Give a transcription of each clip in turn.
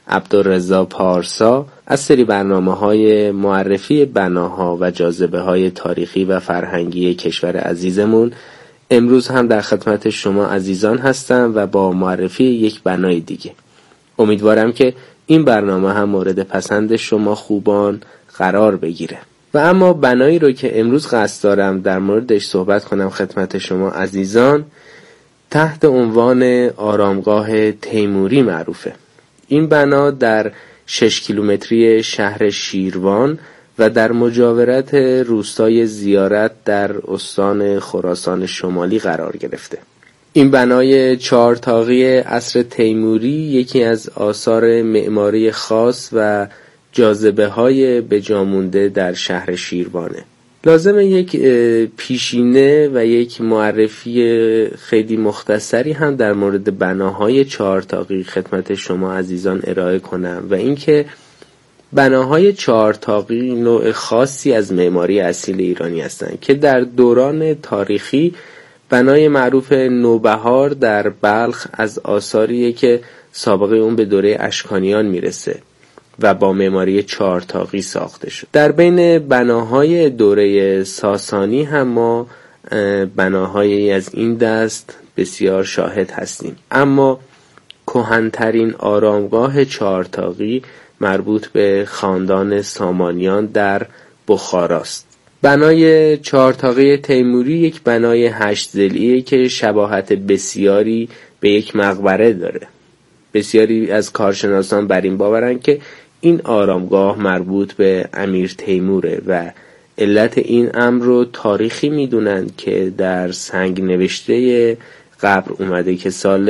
عبدالرضا پارسا از سری برنامه‌های معرفی بناها و جاذبه‌های تاریخی و فرهنگی کشور عزیزمون امروز هم در خدمت شما عزیزان هستم و با معرفی یک بنای دیگه. امیدوارم که این برنامه هم مورد پسند شما خوبان قرار بگیره. و اما بنایی رو که امروز قصد دارم در موردش صحبت کنم خدمت شما عزیزان تحت عنوان آرامگاه تیموری معروفه. این بنا در 6 کیلومتری شهر شیروان و در مجاورت روستای زیارت در استان خراسان شمالی قرار گرفته. این بنای 4 طاقی عصر تیموری یکی از آثار معماری خاص و جاذبه‌های بجامونده در شهر شیروانه. لازمه یک پیشینه و یک معرفی خیلی مختصری هم در مورد بناهای 4 طاقی خدمت شما عزیزان ارائه کنم و اینکه بناهای 4 طاقی نوع خاصی از معماری اصیل ایرانی هستند که در دوران تاریخی بنای معروف نوبهار در بلخ از آثاریه که سابقه اون به دوره اشکانیان میرسه و با معماری 4 طاقی ساخته شد. در بین بناهای دوره ساسانی هم ما بناهایی از این دست بسیار شاهد هستیم، اما کهن‌ترین آرامگاه 4 طاقی مربوط به خاندان سامانیان در بخاراست. بنای 4 طاقی تیموری یک بنای 8 ضلعیه که شباهت بسیاری به یک مقبره داره. بسیاری از کارشناسان بر این باورند که این آرامگاه مربوط به امیر تیموره و علت این امر رو تاریخی میدونن که در سنگ نوشته قبر اومده که سال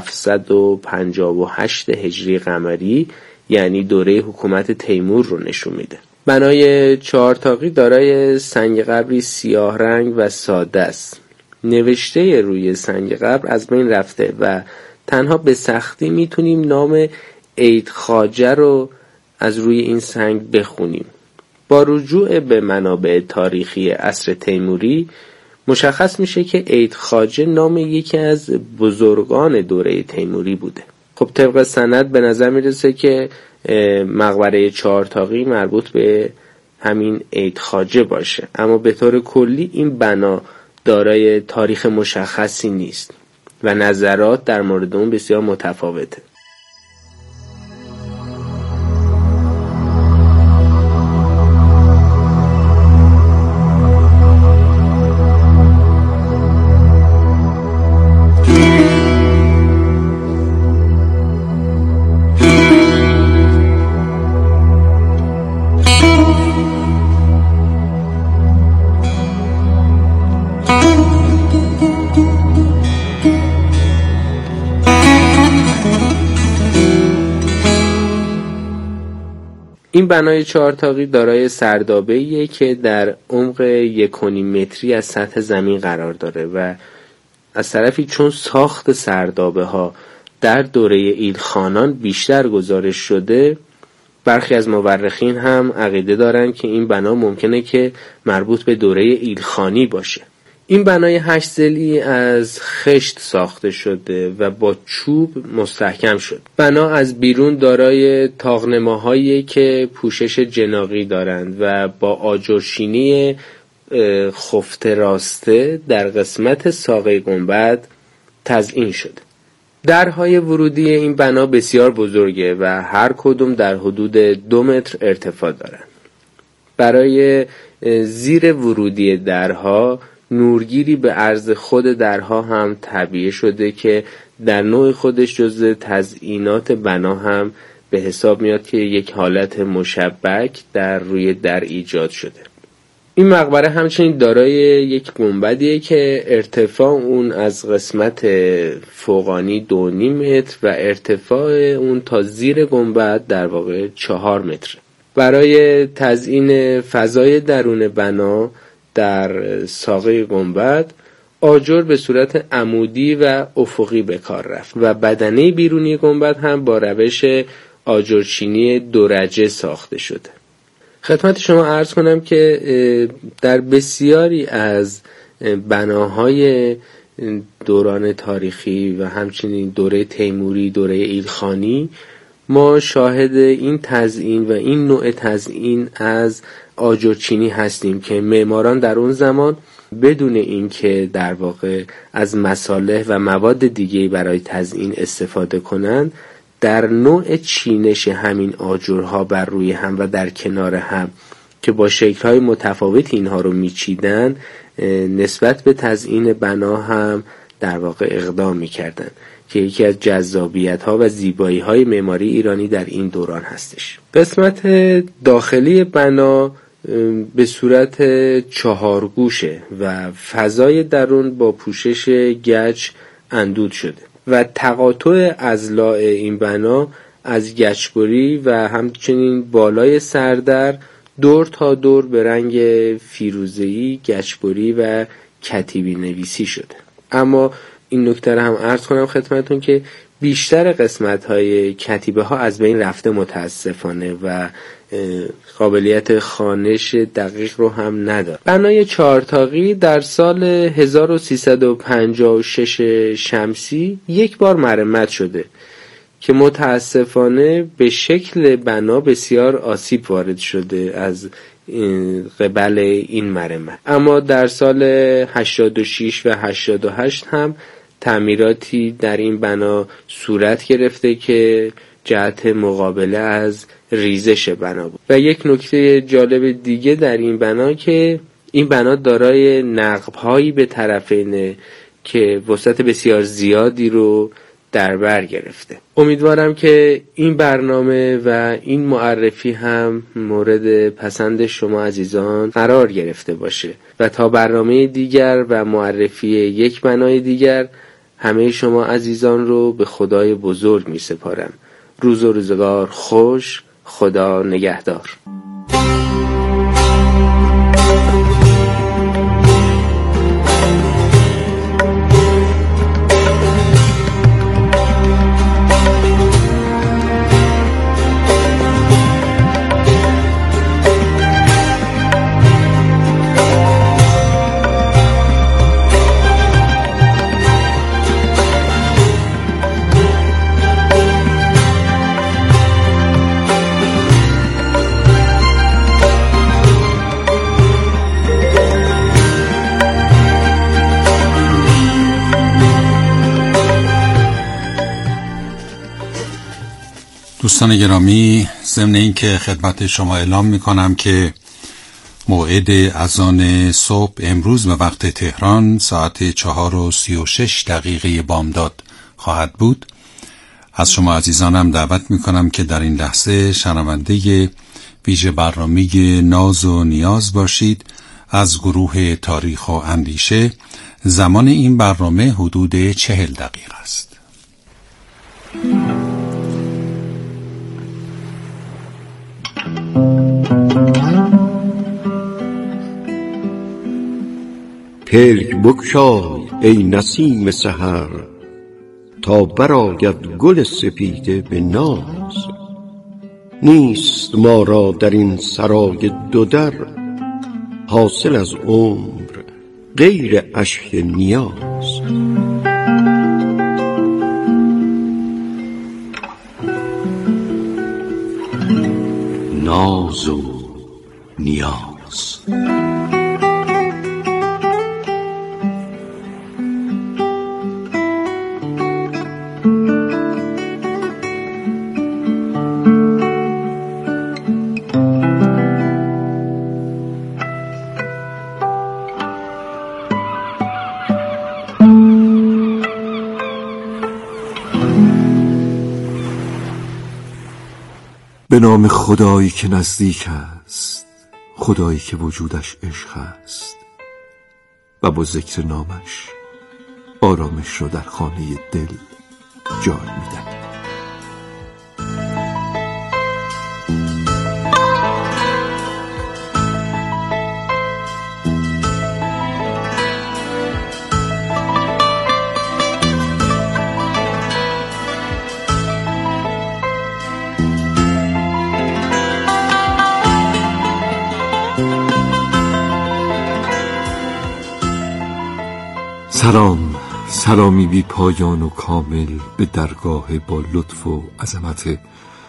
758 هجری قمری یعنی دوره حکومت تیمور رو نشون میده. بنای 4 طاقی دارای سنگ قبری سیاه رنگ و ساده است. نوشته روی سنگ قبر از بین رفته و تنها به سختی میتونیم نام عید خواجه رو از روی این سنگ بخونیم. با رجوع به منابع تاریخی عصر تیموری مشخص میشه که عید خواجه نام یکی از بزرگان دوره تیموری بوده. خب طبق سند به نظر میرسه که مقبره 4 طاقی مربوط به همین عید خواجه باشه، اما به طور کلی این بنا دارای تاریخ مشخصی نیست و نظرات در مورد اون بسیار متفاوته. این بنای 4 طاقی دارای سردابه‌ایه که در عمق 1.5 متری از سطح زمین قرار داره و از طرفی چون ساخت سردابه‌ها در دوره ایلخانان بیشتر گزارش شده، برخی از مورخین هم عقیده دارن که این بنا ممکنه که مربوط به دوره ایلخانی باشه. این بنای 8 ضلعی از خشت ساخته شده و با چوب مستحکم شد. بنا از بیرون دارای طاق‌نماهایی که پوشش جناغی دارند و با آجرچینی خفته راسته در قسمت ساقه گنبد تزیین شده. درهای ورودی این بنا بسیار بزرگه و هر کدوم در حدود 2 متر ارتفاع دارند. برای زیر ورودی درها نورگیری به عرض خود درها هم تعبیه شده که در نوع خودش جزء تزیینات بنا هم به حساب میاد که یک حالت مشبک در روی در ایجاد شده. این مقبره همچنین دارای یک گنبدیه که ارتفاع اون از قسمت فوقانی 2.5 متر و ارتفاع اون تا زیر گنبد در واقع 4 متر. برای تزیین فضای درون بنا در ساقه گنبد آجر به صورت عمودی و افقی به کار رفت و بدنه بیرونی گنبد هم با روش آجرچینی دورجه ساخته شده. خدمت شما عرض کنم که در بسیاری از بناهای دوران تاریخی و همچنین دوره تیموری، دوره ایلخانی ما شاهد این تزیین و این نوع تزیین از آجرچینی هستیم که معماران در اون زمان بدون اینکه در واقع از مصالح و مواد دیگه‌ای برای تزیین استفاده کنند، در نوع چینش همین آجرها بر روی هم و در کنار هم که با شکل‌های متفاوتی اینها رو میچیدن، نسبت به تزیین بنا هم در واقع اقدام میکردن که یکی از جذابیت‌ها و زیبایی‌های معماری ایرانی در این دوران هستش. قسمت داخلی بنا به صورت 4 گوشه و فضای درون با پوشش گچ اندود شده و تقاطع اضلاع این بنا از گچبری و همچنین بالای سردر دور تا دور به رنگ فیروزه‌ای، گچبری و کتیبی نویسی شده. اما این نکته رو هم عرض کنم خدمتون که بیشتر قسمت‌های کتیبه ها از بین رفته متاسفانه و قابلیت خوانش دقیق رو هم نداره. بنای چهارتاقی در سال 1356 شمسی یک بار مرمت شده که متاسفانه به شکل بنا بسیار آسیب وارد شده از قبل این مرمت. اما در سال 86 و 88 هم تعمیراتی در این بنا صورت گرفته که جهت مقابله از ریزش بنا بود. و یک نکته جالب دیگه در این بنا که این بنا دارای نقب‌هایی به طرفینه که وسعت بسیار زیادی رو در بر گرفته. امیدوارم که این برنامه و این معرفی هم مورد پسند شما عزیزان قرار گرفته باشه و تا برنامه دیگر و معرفی یک بنای دیگر همه شما عزیزان رو به خدای بزرگ می سپارم. روز و روزگار خوش، خدا نگهدار. دوستان گرامی، ضمن این که خدمت شما اعلام میکنم که موعد اذان صبح امروز به وقت تهران ساعت 4:36 بامداد خواهد بود. از شما عزیزانم دعوت میکنم که در این لحظه شنونده ویژه برنامه ناز و نیاز باشید از گروه تاریخ و اندیشه. زمان این برنامه حدود 40 دقیقه است. پلک بگشای ای نسیم سحر، تا برآید گل سپیده به ناز. نیست ما را در این سرای دو در، حاصل از عمر غیر اشک نیاز. ناز و نیاز. به نام خدایی که نزدیک است، خدایی که وجودش عشق است و با ذکر نامش آرامش رو در خانه دل جای میدم. سلامی بی پایان و کامل به درگاه با لطف و عظمت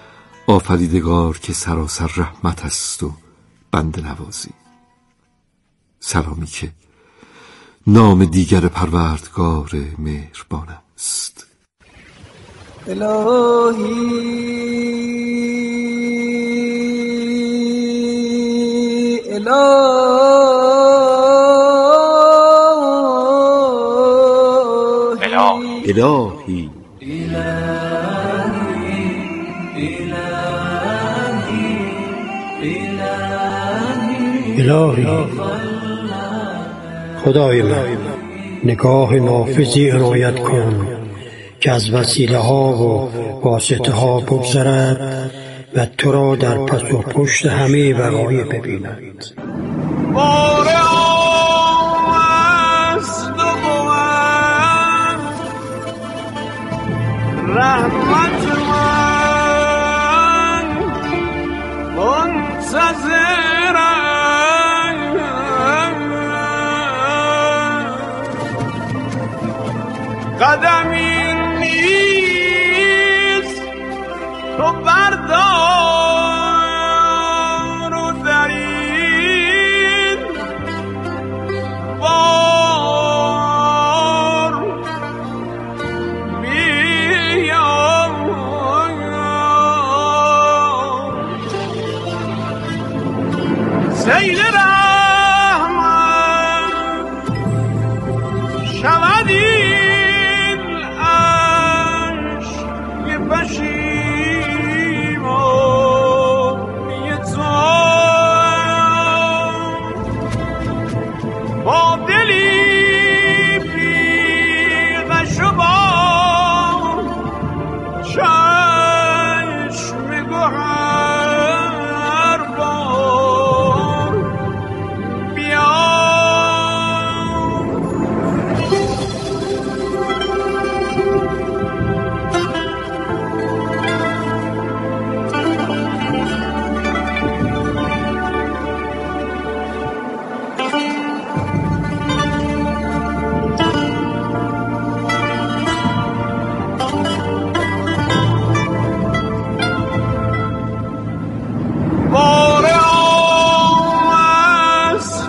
آفریدگار که سراسر رحمت است و بنده نوازی. سلامی که نام دیگر پروردگار مهربان است. الهی الهی الهی خدای من، نگاه نافذی عنایت کن که از وسیله ها و واسطه ها بگذرد و تو را در پس و پشت همه وقایع ببیند. باره است و بود رحمت من منتظرم، قدمی نیست تو بردار و در این بار بیام. سیل رحمت شود این عشق پشیمانی تو، با دلی بی غش و با چشم گوهر بار بیام. باره است و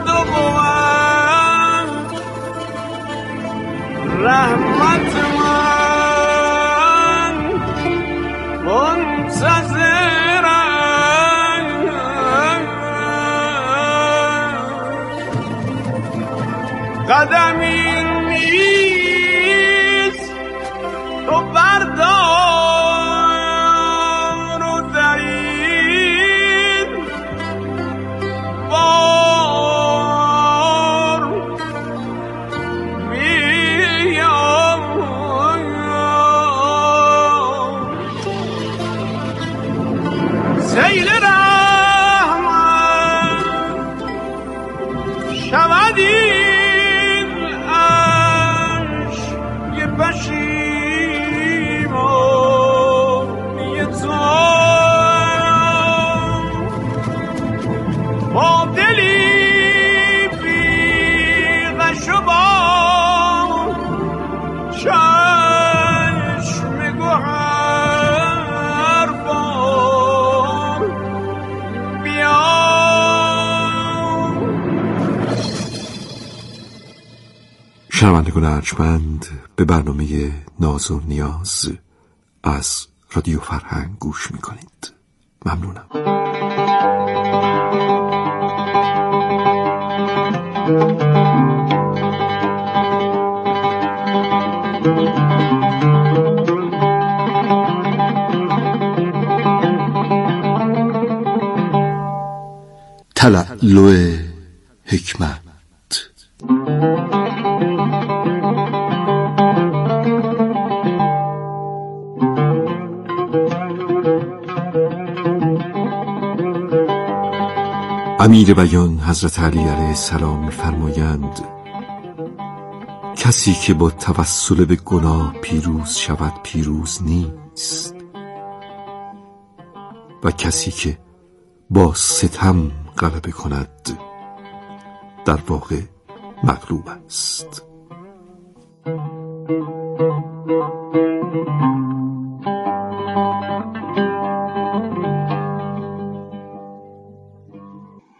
بود رحمت من منتظرم، قدمی نیست تو بردار و در این بار بیام. سیل رحمت شود این عشق پشیمانی تو، با دلی بی غش و با چشم گوهر بار بیام. شنوندگان ارجمند، به برنامه ناز و نیاز از رادیو فرهنگ گوش میکنید. ممنونم. تلالو حکمت. امیر بیان حضرت علی علیه السلام می‌فرمایند کسی که با توسل به گناه پیروز شود پیروز نیست و کسی که با ستم غلبه کند در واقع مغلوب است.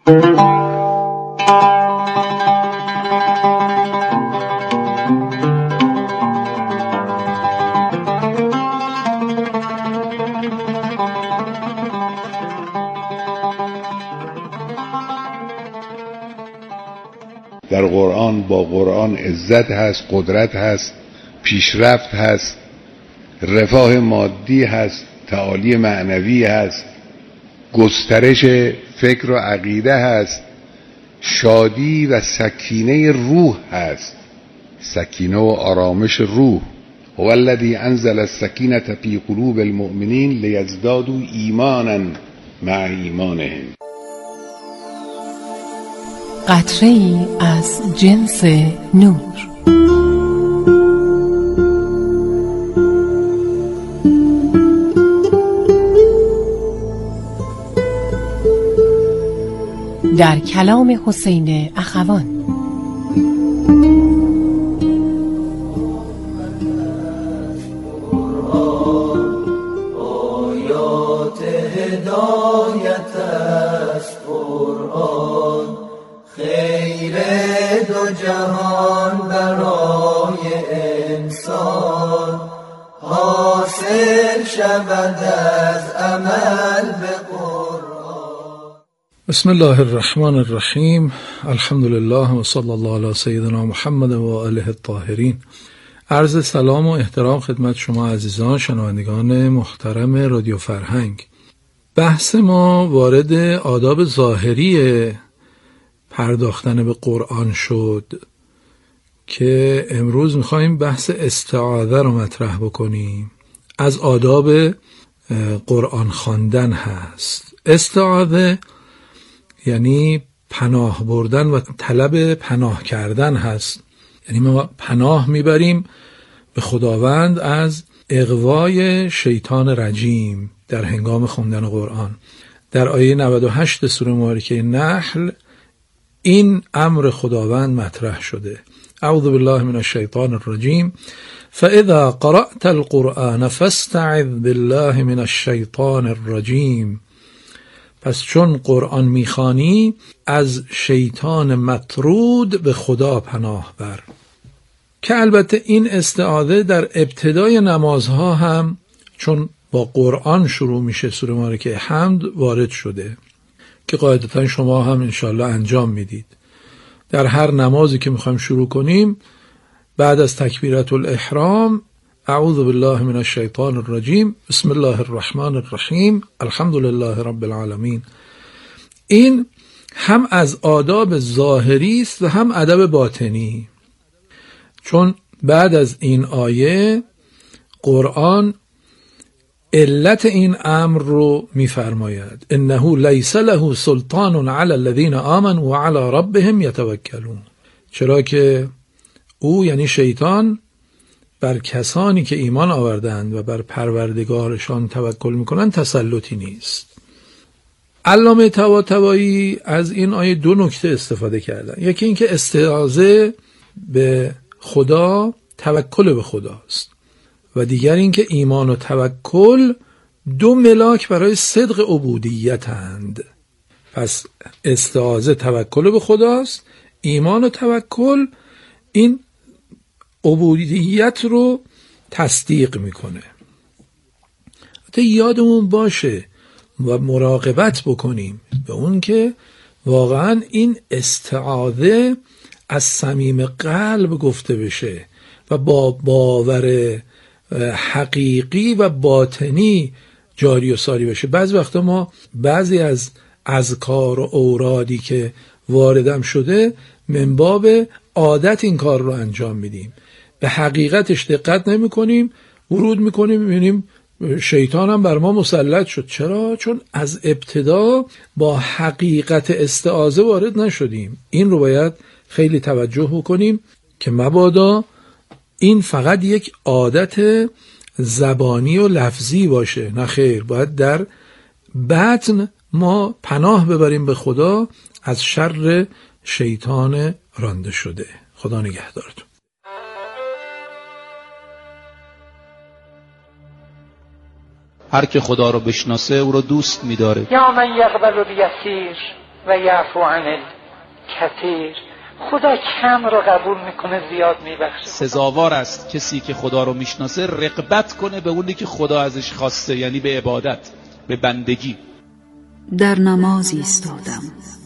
در قرآن با قرآن عزت هست، قدرت هست، پیشرفت هست، رفاه مادی هست، تعالی معنوی هست، گسترش فکر و عقیده هست، شادی و سکینه روح هست، سکینه و آرامش روح. هو الذی انزل السکینة فی قلوب المؤمنین لیزدادوا ایمانا مع ایمانهم. قطره‌ای از جنس نور. در کلام حسین اخوان. آیات هدایت است قرآن، خیر دو جهان برای انسان، حاصل شود از عمل به قرآن. بسم الله الرحمن الرحیم. الحمد لله و صلی الله علی سیدنا محمد و آله الطاهرین. عرض سلام و احترام خدمت شما عزیزان شنوندگان محترم رادیو فرهنگ. بحث ما وارد آداب ظاهری پرداختن به قرآن شد که امروز میخوایم بحث استعاذه رو مطرح بکنیم. از آداب قرآن خواندن هست. استعاذه یعنی پناه بردن و طلب پناه کردن هست. یعنی ما پناه میبریم به خداوند از اغوای شیطان رجیم در هنگام خوندن قرآن. در آیه 98 سوره مبارکه نحل این امر خداوند مطرح شده. اعوذ بالله من الشیطان الرجیم فاذا قرأت القرآن فاستعذ بالله من الشیطان الرجیم. پس چون قرآن میخوانی از شیطان مطرود به خدا پناه بر. که البته این استعاذه در ابتدای نمازها هم چون با قرآن شروع میشه سوره مبارکه حمد وارد شده که قاعدتا شما هم انشالله انجام میدید. در هر نمازی که میخوایم شروع کنیم بعد از تکبیرت الاحرام اعوذ بالله من الشیطان الرجیم بسم الله الرحمن الرحیم الحمد لله رب العالمین. این هم از آداب ظاهری است و هم ادب باطنی، چون بعد از این آیه قرآن علت این امر رو میفرماید انه لیس له سلطان علی الذین آمنوا وعلی ربهم یتوکلون. چرا که او یعنی شیطان بر کسانی که ایمان آوردند و بر پروردگارشان توکل میکنند تسلطی نیست. علامه طباطبایی از این آیه دو نکته استفاده کردن. یکی این که استعاذه به خدا توکل به خداست و دیگر این که ایمان و توکل دو ملاک برای صدق عبودیتند. پس استعاذه توکل به خداست، ایمان و توکل این عبودیت رو تصدیق میکنه. حتی یادمون باشه و مراقبت بکنیم به اون که واقعا این استعاذه از صمیم قلب گفته بشه و با باور حقیقی و باطنی جاری و ساری بشه. بعضی وقتا ما بعضی از اذکار و اورادی که واردم شده من باب عادت این کار رو انجام میدیم، به حقیقتش دقت نمی کنیم، ورود میکنیم میبینیم شیطان هم بر ما مسلط شد. چرا؟ چون از ابتدا با حقیقت استعاذه وارد نشدیم. این رو باید خیلی توجه بکنیم که مبادا این فقط یک عادت زبانی و لفظی باشه. نه خیر، باید در باطن ما پناه ببریم به خدا از شر شیطان رانده شده. خدا نگهدارتون. هر که خدا رو بشناسه او رو دوست می‌داره. یا من یقبل بیسیر و یعفو عن الکثیر. خدا کم رو قبول میکنه، زیاد میبخشه. سزاوار است کسی که خدا رو میشناسه رغبت کنه به اونی که خدا ازش خواسته، یعنی به عبادت، به بندگی. در نماز ایستادم،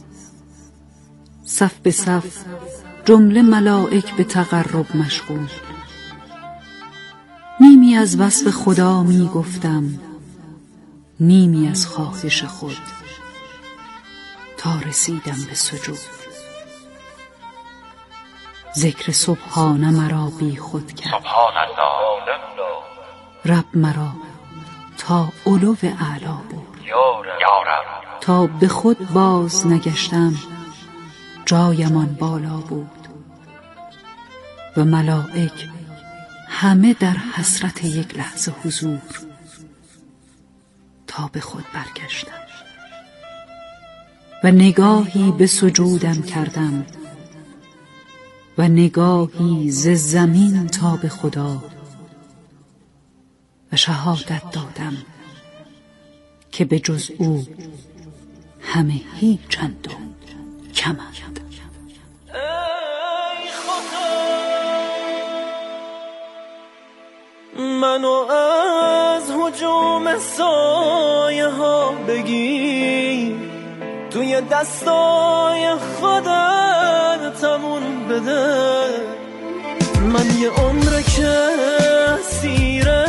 صف به صف جمله ملائک به تقرب مشغول. نیمی از وصف خدا می گفتم، نیمی از خواهش خود، تا رسیدم به سجود. ذکر سبحان مرا بی خود کرد، سبحان الله، رب مرا تا علو اعلا برد. یا رب، تا به خود باز نگشتم جایمان بالا بود و ملائک همه در حسرت یک لحظه حضور. تا به خود برگشتم و نگاهی به سجودم کردم و نگاهی ز زمین تا به خدا و شهادت دادم که به جز او همه هیچند و کمند. منو از هجوم سایه ها بگیر، توی دستای خودتمون بده. من یه عمره که سیره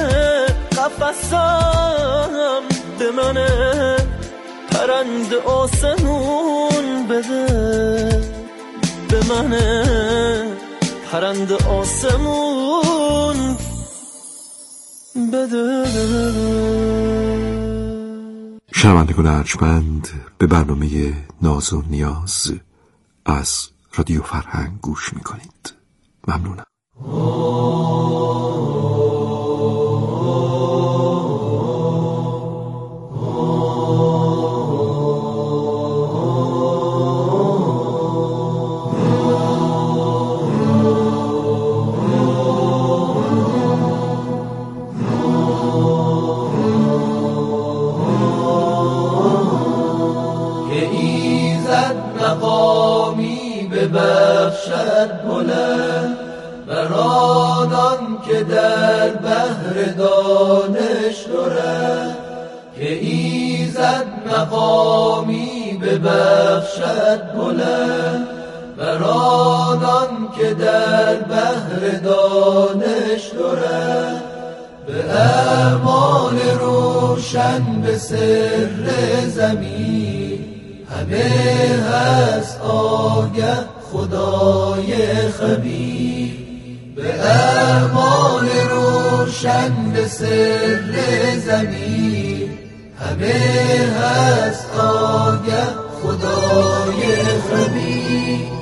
قفصم، به منه پرند آسمون بده، به منه پرند آسمون بده. شنوندگان ارجمند، به برنامه ناز و نیاز از رادیو فرهنگ گوش میکنید. ممنونم. ببخشد بلند بر آنان که در بحر دانش دارند، که ایزد مقامی ببخشد بلند بر آنان که در بحر دانش دارند. به اعمال روشن به سر زمین همه هست آگه خدای خبیر. به اعمال روشن به سر زمین همه هست آگه خدای خبیر.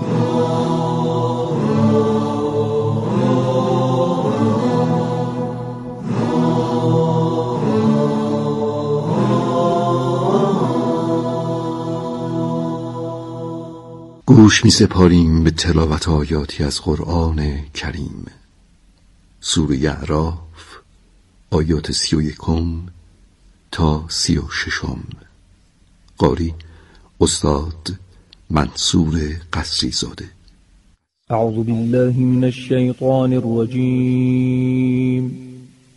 گوش می سپاریم به تلاوت آیاتی از قرآن کریم. سوره اعراف، آیات 31 تا 36. قاری استاد منصور قصری زاده. اعوذ بالله من الشیطان الرجیم.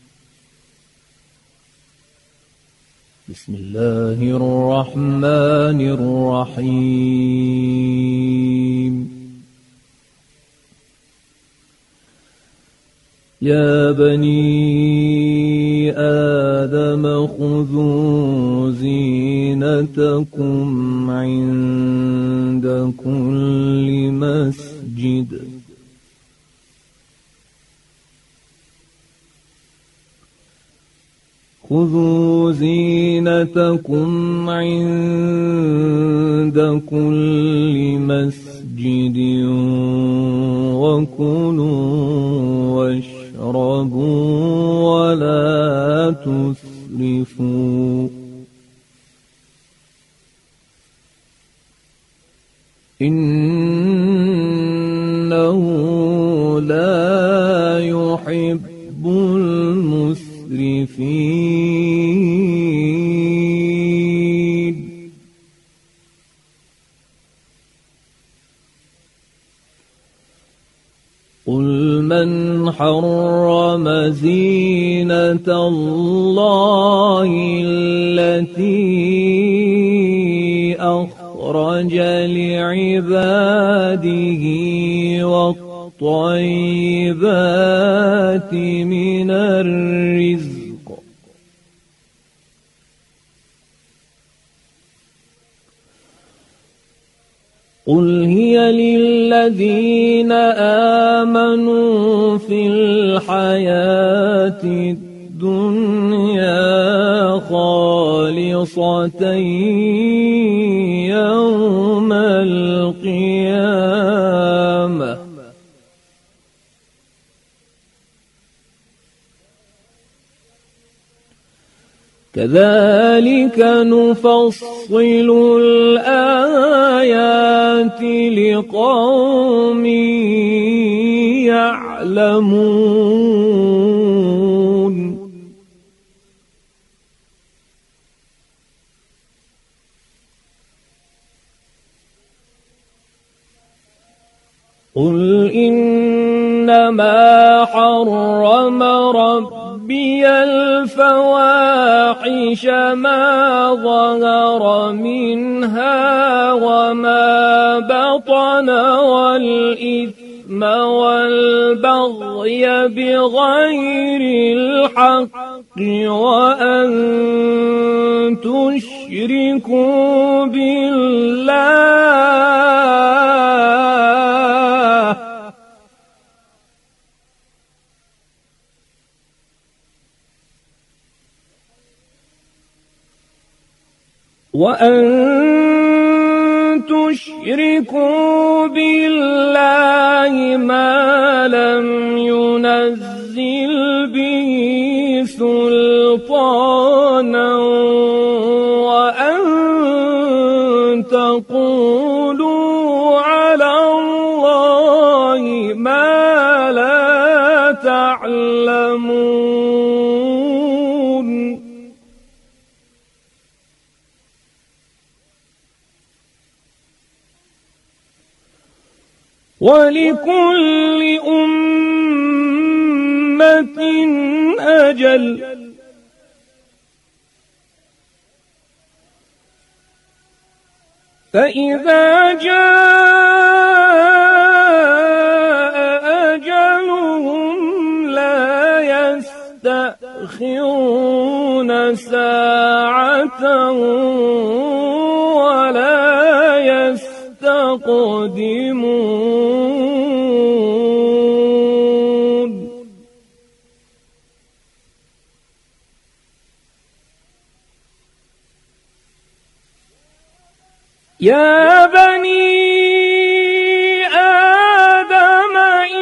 بسم الله الرحمن الرحیم. یا بنی آدم خذوا زینتکم عند كل مسجد. خذوا زینتکم عند كل مسجد وكلوا واشربوا ولا تسرفوا إنه لا يحب المسرفين. من حرم زينة الله التي أخرج لعباده والطيبات من الرزق قل هي للذين آمنوا في الحياة الدنيا خالصة يوم القيامة كذلك نفصل الآيات لقوم يعلمون قل إنما حرم ربي الفواحش ما ظهر منها وما بطن والإثم والبغي بغير الحق وأن تشركوا بالله ما لم ينزل به سلطانا وأن تقولوا على الله ما لا تعلمون ولكل أمة أجل فإذا جاء أجلهم لا يستأخرون ساعة ولا يستقدمون يا بني آدم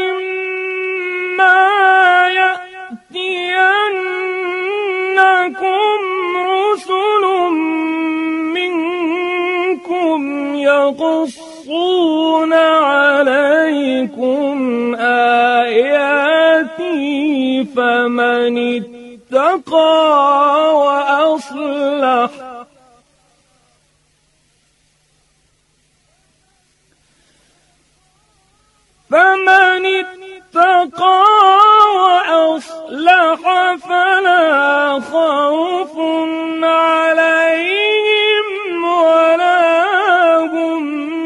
إما يأتينكم رسل منكم يقصون عليكم آياتي فمن اتقى وأصلح فلا خوف عليهم ولا هم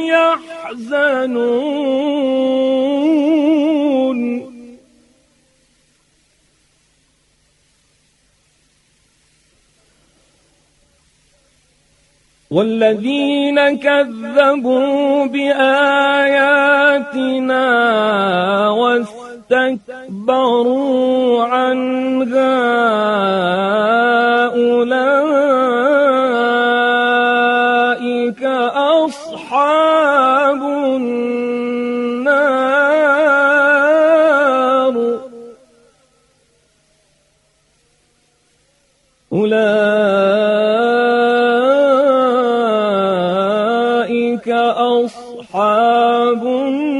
يحزنون والذين كذبوا بآياتنا واستكبروا عنها أولئك أصحاب النار أولئك أصحاب النار